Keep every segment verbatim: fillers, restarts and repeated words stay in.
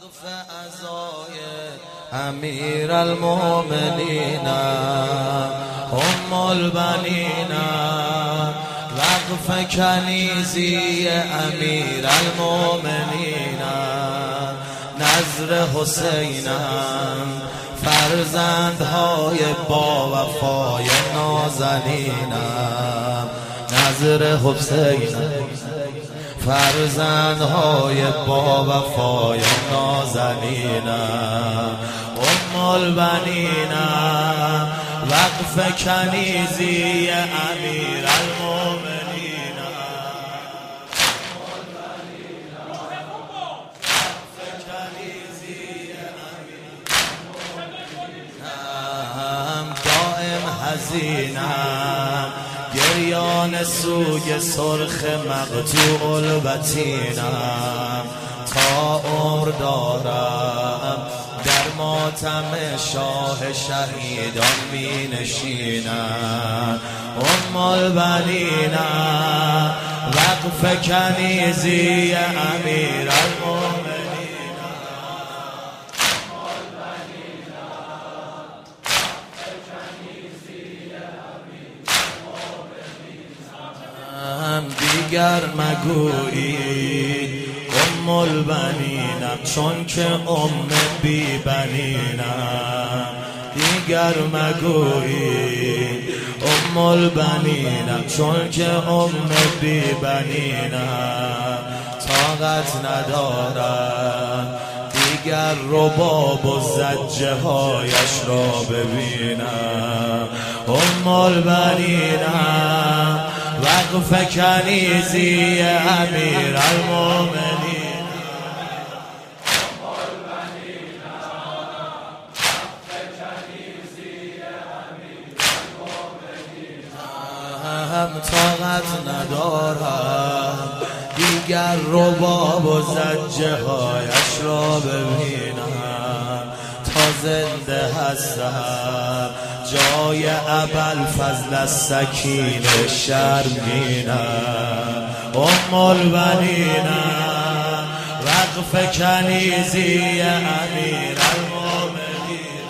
وقف عزای امیر المؤمنین ام البنین، وقف کنیزی امیر المؤمنین نظر حسینم، فرزندهای با وفای نازنینم نظر حسینم، فرزندهای با وفای نازنینم ام البنینم، وقف کنیزی امیر المؤمنین دائم حزینم، گریان سوگ سرخ مقطوع البطینم، تا عمر دارم در ماتم شاه شهیدان می نشینم ام البنینم، وقف کنیزی امیر المؤمنین دیگر مگویید ام البنینم، چون که ام بی بنینم. دیگر مگویید ام البنینم، چون که ام بی بنینم. طاقت ندارم دیگر رباب و زجه هایش را ببینم ام البنینم، وقف کنیزی امیر المؤمنین هم طاقت ندارم دیگر رباب و زجه هایش را ببینم. تا زنده هستم جای ابوالفضل السکینه شرمگینم ام البنینم، وقف کنیزی امیر المؤمنین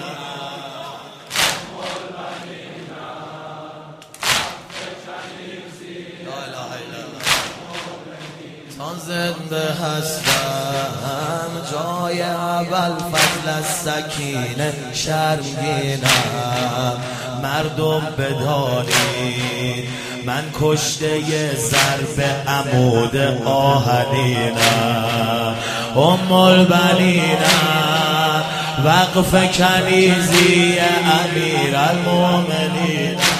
تا زنده هستم جای ابوالفضل السکینه شرمگینم. مردم بدانید من کشته ضرب عمود آهنینم ام البنینم، وقف کنیزی امیر المؤمنین